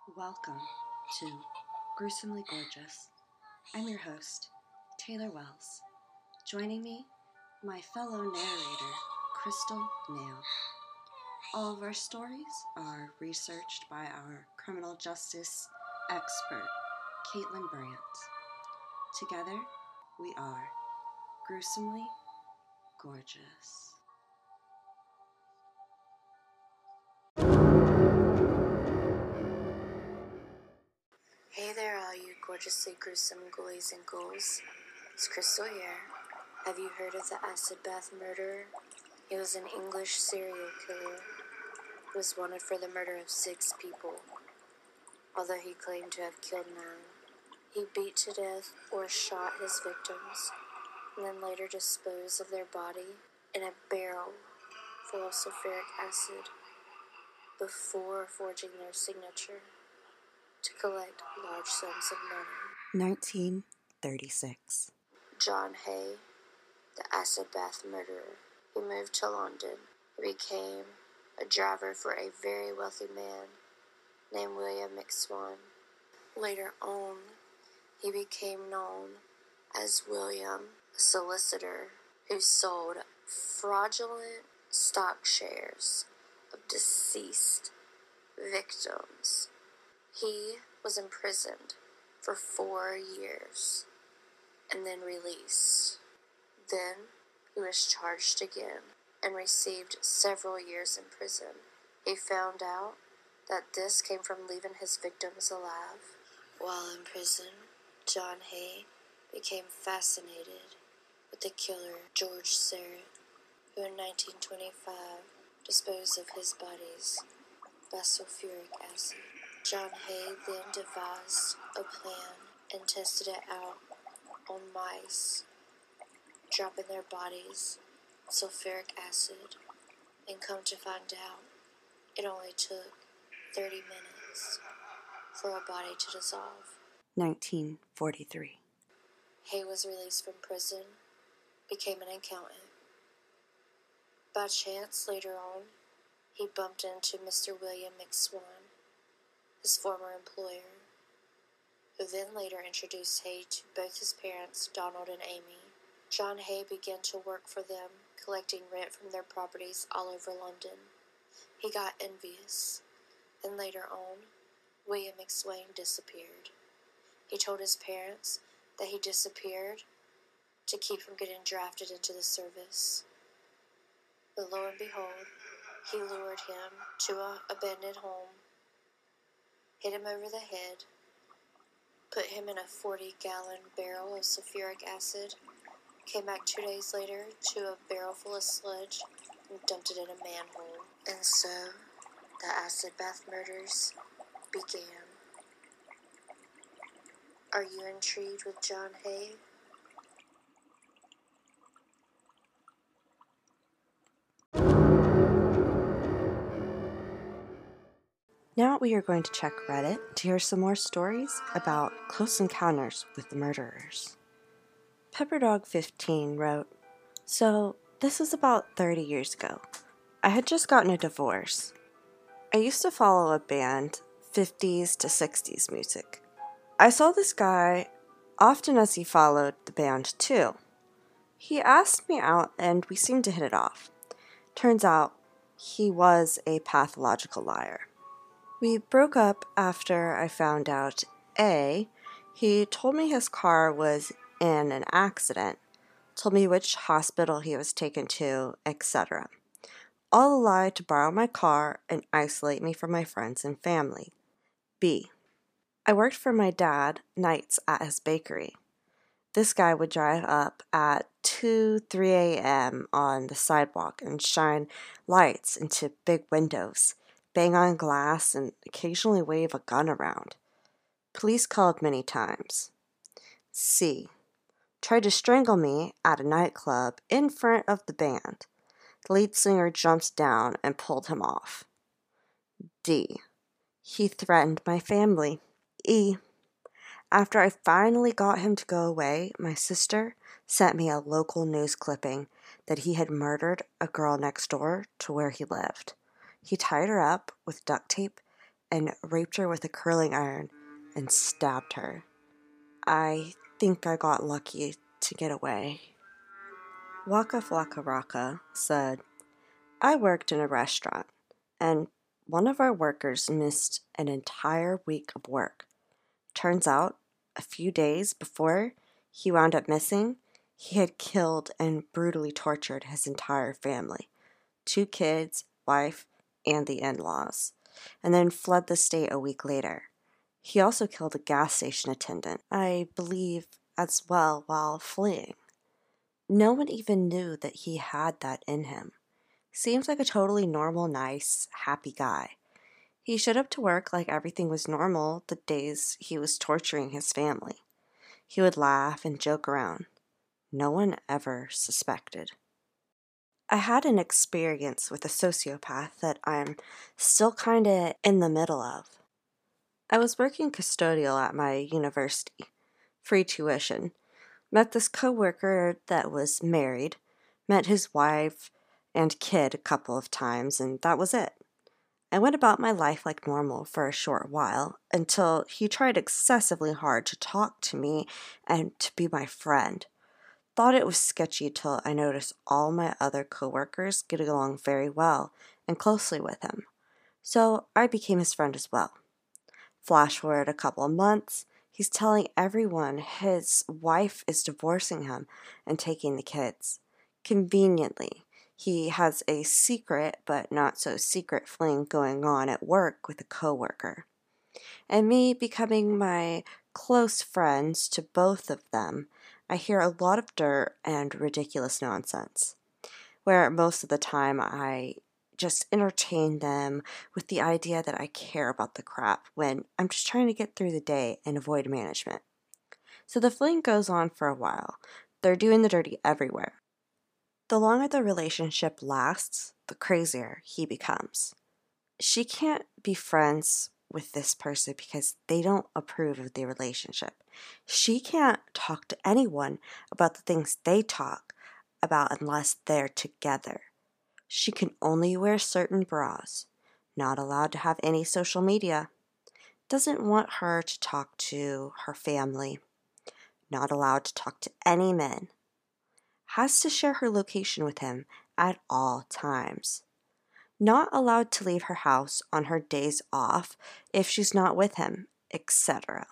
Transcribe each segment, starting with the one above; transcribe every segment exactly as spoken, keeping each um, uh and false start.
Welcome to Gruesomely Gorgeous. I'm your host, Taylor Wells. Joining me, my fellow narrator, Crystal Nail. All of our stories are researched by our criminal justice expert, Caitlin Brandt. Together, we are Gruesomely Gorgeous. Hey there, all you gorgeously gruesome ghoulies and ghouls. It's Crystal here. Have you heard of the acid bath murderer? He was an English serial killer who was wanted for the murder of six people, although he claimed to have killed nine. He beat to death or shot his victims, and then later disposed of their body in a barrel full of sulfuric acid before forging their signature to collect large sums of money. nineteen thirty-six. John Hay, the acid bath murderer. He moved to London. He became a driver for a very wealthy man named William McSwan. Later on, he became known as William, a solicitor who sold fraudulent stock shares of deceased victims. He was imprisoned for four years and then released. Then he was charged again and received several years in prison. He found out that this came from leaving his victims alive. While in prison, John Hay became fascinated with the killer George Seurat, who in nineteen twenty-five disposed of his bodies by sulfuric acid. John Hay then devised a plan and tested it out on mice, dropping their bodies in sulfuric acid, and come to find out it only took thirty minutes for a body to dissolve. nineteen forty-three. Hay was released from prison, became an accountant. By chance, later on, he bumped into Mister William McSwan, his former employer, who then later introduced Hay to both his parents, Donald and Amy. John Hay began to work for them, collecting rent from their properties all over London. He got envious, and later on, William McSwan disappeared. He told his parents that he disappeared to keep from getting drafted into the service. But lo and behold, he lured him to an abandoned home, hit him over the head, put him in a forty-gallon barrel of sulfuric acid, came back two days later to a barrel full of sludge, and dumped it in a manhole. And so, the acid bath murders began. Are you intrigued with John Hay? Now we are going to check Reddit to hear some more stories about close encounters with the murderers. Pepperdog fifteen wrote, So, this was about thirty years ago. I had just gotten a divorce. I used to follow a band, fifties to sixties music. I saw this guy often as he followed the band too. He asked me out and we seemed to hit it off. Turns out, he was a pathological liar. We broke up after I found out, A, he told me his car was in an accident, told me which hospital he was taken to, et cetera. All a lie to borrow my car and isolate me from my friends and family. B, I worked for my dad nights at his bakery. This guy would drive up at two, three a.m. on the sidewalk and shine lights into big windows, bang on glass, and occasionally wave a gun around. Police called many times. C, tried to strangle me at a nightclub in front of the band. The lead singer jumped down and pulled him off. D, he threatened my family. E, after I finally got him to go away, my sister sent me a local news clipping that he had murdered a girl next door to where he lived. He tied her up with duct tape, and raped her with a curling iron and stabbed her. I think I got lucky to get away. Waka Flocka Raka said, I worked in a restaurant, and one of our workers missed an entire week of work. Turns out, a few days before he wound up missing, he had killed and brutally tortured his entire family, two kids, wife, and the in-laws, and then fled the state a week later. He also killed a gas station attendant, I believe, as well while fleeing. No one even knew that he had that in him. Seems like a totally normal, nice, happy guy. He showed up to work like everything was normal the days he was torturing his family. He would laugh and joke around. No one ever suspected. I had an experience with a sociopath that I'm still kind of in the middle of. I was working custodial at my university, free tuition. Met this coworker that was married, met his wife and kid a couple of times, and that was it. I went about my life like normal for a short while until he tried excessively hard to talk to me and to be my friend. Thought it was sketchy till I noticed all my other coworkers getting along very well and closely with him. So I became his friend as well. Flash forward a couple of months, he's telling everyone his wife is divorcing him and taking the kids. Conveniently, he has a secret but not so secret fling going on at work with a coworker. And me becoming my close friends to both of them, I hear a lot of dirt and ridiculous nonsense, where most of the time I just entertain them with the idea that I care about the crap when I'm just trying to get through the day and avoid management. So the fling goes on for a while. They're doing the dirty everywhere. The longer the relationship lasts, the crazier he becomes. She can't be friends with this person because they don't approve of the relationship. She can't talk to anyone about the things they talk about unless they're together. She can only wear certain bras, not allowed to have any social media, doesn't want her to talk to her family, not allowed to talk to any men, has to share her location with him at all times, not allowed to leave her house on her days off if she's not with him, et cetera.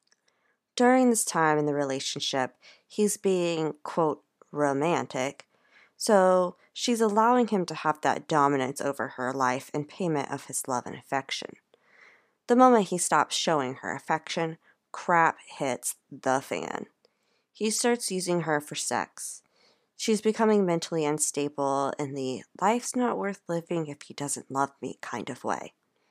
During this time in the relationship, he's being, quote, romantic, so she's allowing him to have that dominance over her life in payment of his love and affection. The moment he stops showing her affection, crap hits the fan. He starts using her for sex. She's becoming mentally unstable in the life's not worth living if he doesn't love me kind of way.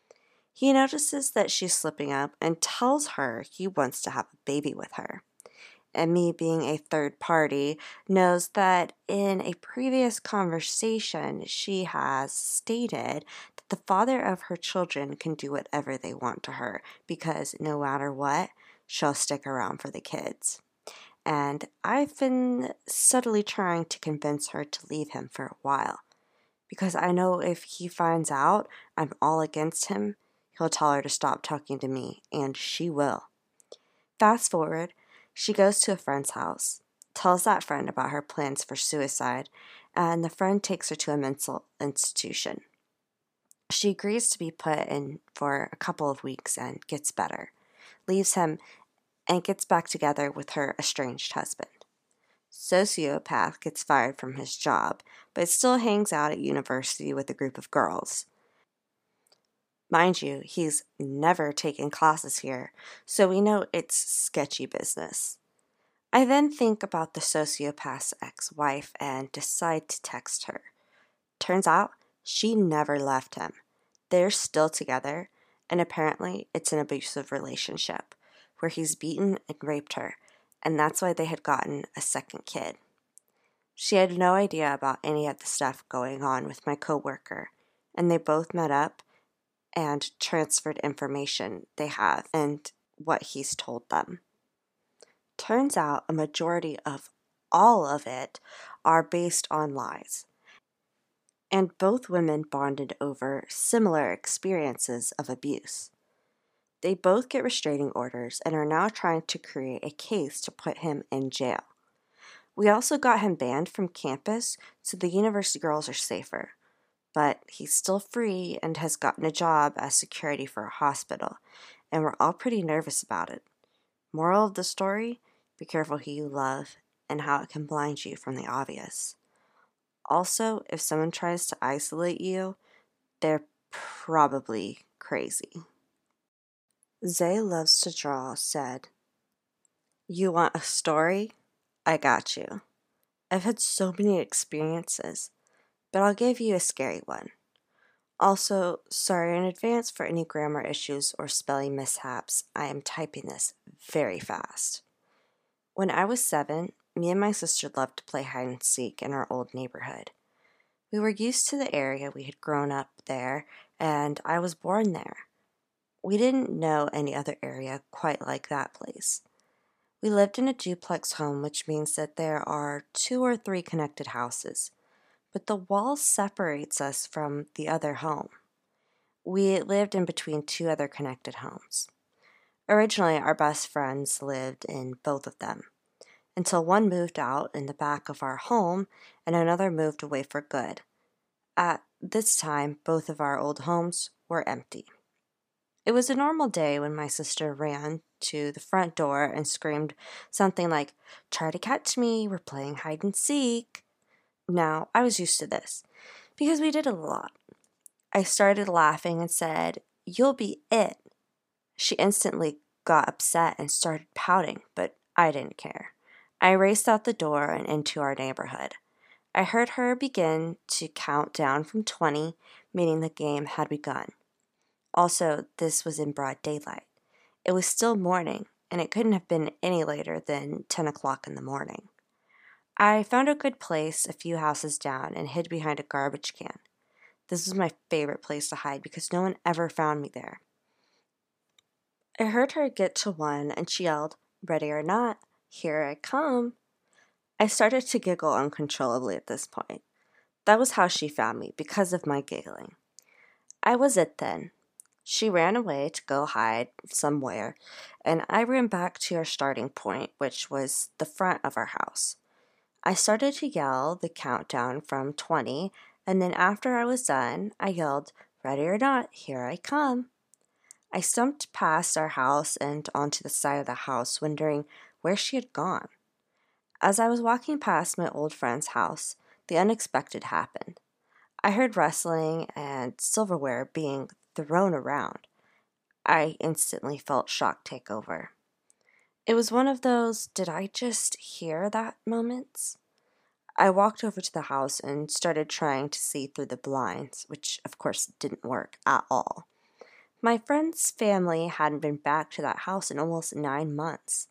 He notices that she's slipping up and tells her he wants to have a baby with her. And me being a third party knows that in a previous conversation she has stated that the father of her children can do whatever they want to her because no matter what, she'll stick around for the kids. And I've been subtly trying to convince her to leave him for a while because I know if he finds out I'm all against him, he'll tell her to stop talking to me, and she will. Fast forward, she goes to a friend's house, tells that friend about her plans for suicide, and the friend takes her to a mental institution. She agrees to be put in for a couple of weeks and gets better, leaves him, and gets back together with her estranged husband. Sociopath gets fired from his job, but still hangs out at university with a group of girls. Mind you, he's never taken classes here, so we know it's sketchy business. I then think about the sociopath's ex-wife and decide to text her. Turns out, she never left him. They're still together, and apparently it's an abusive relationship, where he's beaten and raped her, and that's why they had gotten a second kid. She had no idea about any of the stuff going on with my coworker, and they both met up and transferred information they have and what he's told them. Turns out a majority of all of it are based on lies. And both women bonded over similar experiences of abuse. They both get restraining orders and are now trying to create a case to put him in jail. We also got him banned from campus so the university girls are safer. But he's still free and has gotten a job as security for a hospital, and we're all pretty nervous about it. Moral of the story, be careful who you love and how it can blind you from the obvious. Also, if someone tries to isolate you, they're probably crazy. Zay Loves to Draw said, "You want a story? I got you. I've had so many experiences, but I'll give you a scary one. Also, sorry in advance for any grammar issues or spelling mishaps. I am typing this very fast. When I was seven, me and my sister loved to play hide and seek in our old neighborhood. We were used to the area, we had grown up there, and I was born there. We didn't know any other area quite like that place. We lived in a duplex home, which means that there are two or three connected houses, but the wall separates us from the other home. We lived in between two other connected homes. Originally, our best friends lived in both of them, until one moved out in the back of our home and another moved away for good. At this time, both of our old homes were empty. It was a normal day when my sister ran to the front door and screamed something like, "Try to catch me, we're playing hide and seek." Now, I was used to this, because we did it a lot. I started laughing and said, "You'll be it." She instantly got upset and started pouting, but I didn't care. I raced out the door and into our neighborhood. I heard her begin to count down from twenty, meaning the game had begun. Also, this was in broad daylight. It was still morning, and it couldn't have been any later than ten o'clock in the morning. I found a good place a few houses down and hid behind a garbage can. This was my favorite place to hide because no one ever found me there. I heard her get to one and she yelled, "Ready or not, here I come." I started to giggle uncontrollably at this point. That was how she found me, because of my giggling. I was it then. She ran away to go hide somewhere, and I ran back to our starting point, which was the front of our house. I started to yell the countdown from twenty, and then after I was done, I yelled, "Ready or not, here I come." I stumped past our house and onto the side of the house, wondering where she had gone. As I was walking past my old friend's house, the unexpected happened. I heard rustling and silverware being thrown around. I instantly felt shock take over. It was one of those "did I just hear that" moments. I walked over to the house and started trying to see through the blinds, which of course didn't work at all. My friend's family hadn't been back to that house in almost nine months.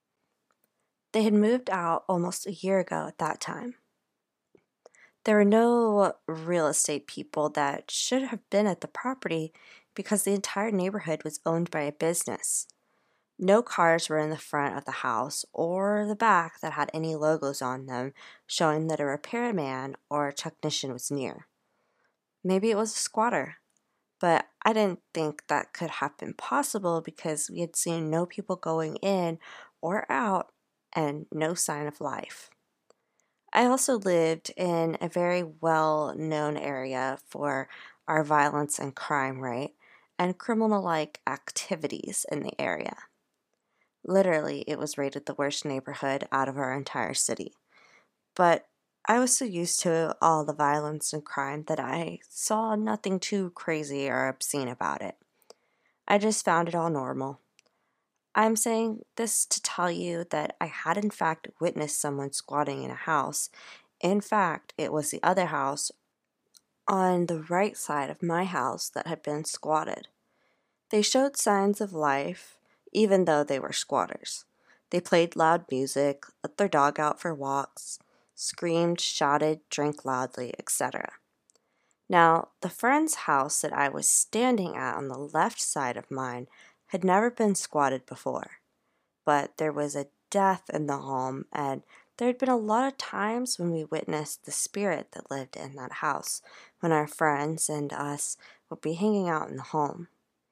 They had moved out almost a year ago at that time. There were no real estate people that should have been at the property because the entire neighborhood was owned by a business. No cars were in the front of the house or the back that had any logos on them showing that a repairman or a technician was near. Maybe it was a squatter, but I didn't think that could have been possible because we had seen no people going in or out and no sign of life. I also lived in a very well-known area for our violence and crime rate and criminal-like activities in the area. Literally, it was rated the worst neighborhood out of our entire city. But I was so used to all the violence and crime that I saw nothing too crazy or obscene about it. I just found it all normal. I'm saying this to tell you that I had in fact witnessed someone squatting in a house. In fact, it was the other house on the right side of my house that had been squatted. They showed signs of life, even though they were squatters. They played loud music, let their dog out for walks, screamed, shouted, drank loudly, et cetera. Now, the friend's house that I was standing at on the left side of mine had never been squatted before, but there was a death in the home, and there had been a lot of times when we witnessed the spirit that lived in that house when our friends and us would be hanging out in the home.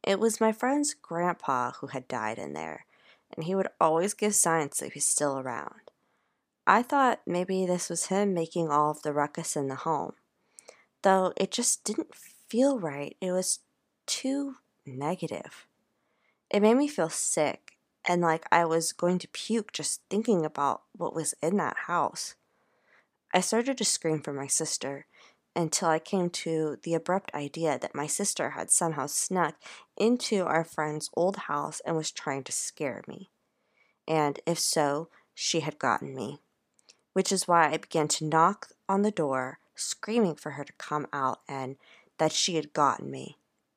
It was my friend's grandpa who had died in there, and he would always give signs that he was still around. I thought maybe this was him making all of the ruckus in the home, though it just didn't feel right. It was too negative. It made me feel sick and like I was going to puke just thinking about what was in that house. I started to scream for my sister until I came to the abrupt idea that my sister had somehow snuck into our friend's old house and was trying to scare me. And if so, she had gotten me, which is why I began to knock on the door, screaming for her to come out and that she had gotten me.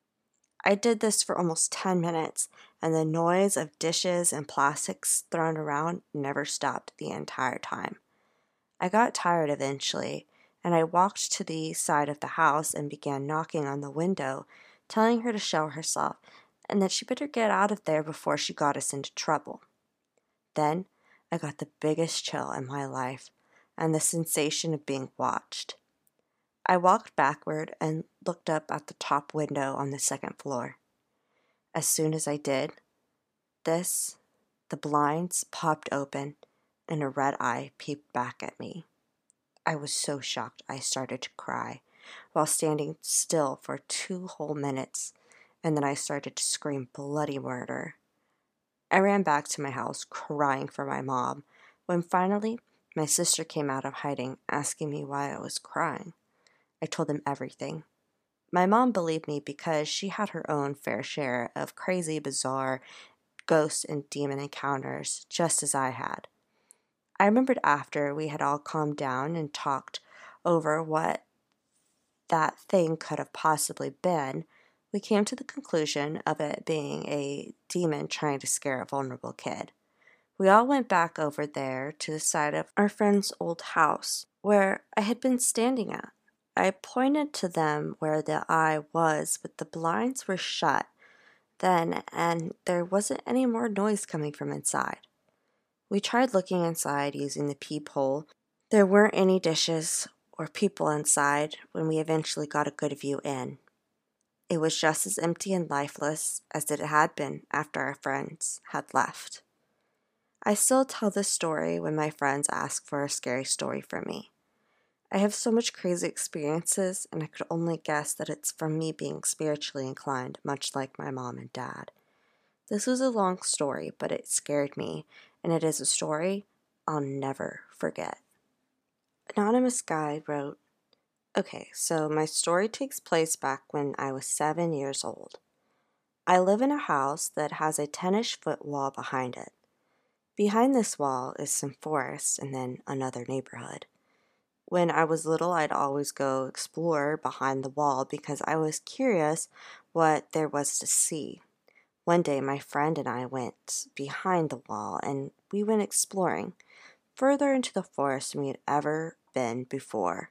I did this for almost ten minutes, and the noise of dishes and plastics thrown around never stopped the entire time. I got tired eventually, and I walked to the side of the house and began knocking on the window, telling her to show herself and that she better get out of there before she got us into trouble. Then I got the biggest chill in my life and the sensation of being watched. I walked backward and looked up at the top window on the second floor. As soon as I did this, the blinds popped open and a red eye peeped back at me. I was so shocked I started to cry while standing still for two whole minutes, and then I started to scream bloody murder. I ran back to my house crying for my mom when finally my sister came out of hiding asking me why I was crying. I told them everything. My mom believed me because she had her own fair share of crazy, bizarre ghost and demon encounters, just as I had. I remembered after we had all calmed down and talked over what that thing could have possibly been, we came to the conclusion of it being a demon trying to scare a vulnerable kid. We all went back over there to the side of our friend's old house, where I had been standing at. I pointed to them where the eye was, but the blinds were shut then, and there wasn't any more noise coming from inside. We tried looking inside using the peephole. There weren't any dishes or people inside when we eventually got a good view in. It was just as empty and lifeless as it had been after our friends had left. I still tell this story when my friends ask for a scary story from me. I have so much crazy experiences, and I could only guess that it's from me being spiritually inclined, much like my mom and dad. This was a long story, but it scared me, and it is a story I'll never forget. Anonymous Guy wrote, Okay, so my story takes place back when I was seven years old. I live in a house that has a ten-ish foot wall behind it. Behind this wall is some forest and then another neighborhood. When I was little, I'd always go explore behind the wall because I was curious what there was to see. One day, my friend and I went behind the wall and we went exploring further into the forest than we had ever been before,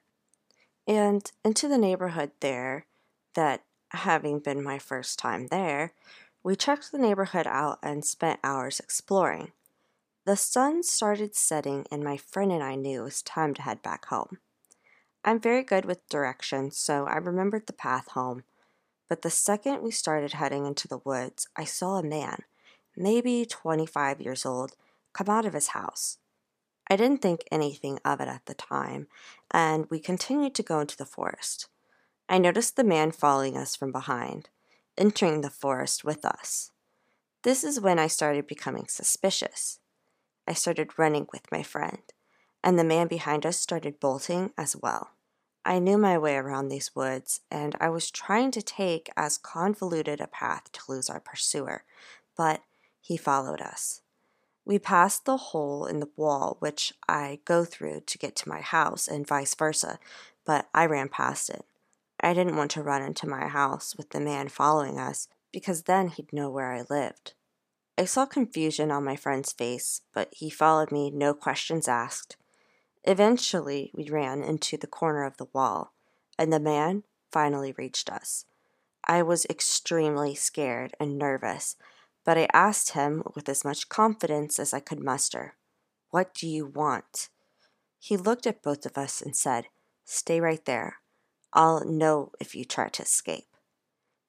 and into the neighborhood there that, having been my first time there, we checked the neighborhood out and spent hours exploring. The sun started setting, and my friend and I knew it was time to head back home. I'm very good with directions, so I remembered the path home. But the second we started heading into the woods, I saw a man, maybe twenty-five years old, come out of his house. I didn't think anything of it at the time, and we continued to go into the forest. I noticed the man following us from behind, entering the forest with us. This is when I started becoming suspicious. I started running with my friend, and the man behind us started bolting as well. I knew my way around these woods, and I was trying to take as convoluted a path to lose our pursuer, but he followed us. We passed the hole in the wall which I go through to get to my house, and vice versa, but I ran past it. I didn't want to run into my house with the man following us, because then he'd know where I lived. I saw confusion on my friend's face, but he followed me, no questions asked. Eventually, we ran into the corner of the wall, and the man finally reached us. I was extremely scared and nervous, but I asked him with as much confidence as I could muster, "What do you want?" He looked at both of us and said, "Stay right there. I'll know if you try to escape."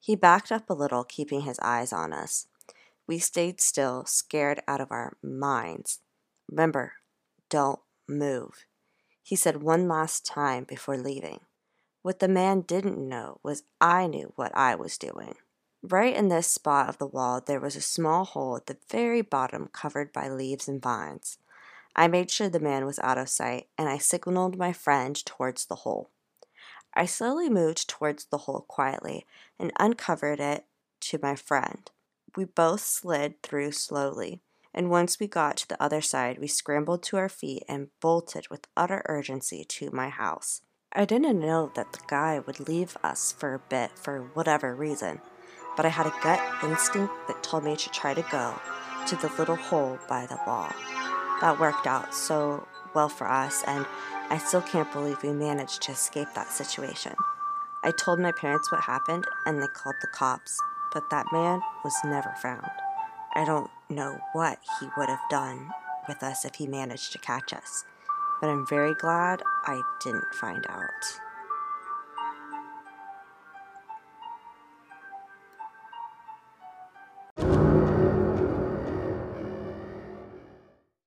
He backed up a little, keeping his eyes on us. We stayed still, scared out of our minds. "Remember, don't move," he said one last time before leaving. What the man didn't know was I knew what I was doing. Right in this spot of the wall, there was a small hole at the very bottom covered by leaves and vines. I made sure the man was out of sight, and I signaled my friend towards the hole. I slowly moved towards the hole quietly and uncovered it to my friend. We both slid through slowly, and once we got to the other side, we scrambled to our feet and bolted with utter urgency to my house. I didn't know that the guy would leave us for a bit for whatever reason, but I had a gut instinct that told me to try to go to the little hole by the wall. That worked out so well for us, and I still can't believe we managed to escape that situation. I told my parents what happened, and they called the cops, but that man was never found. I don't know what he would have done with us if he managed to catch us, but I'm very glad I didn't find out.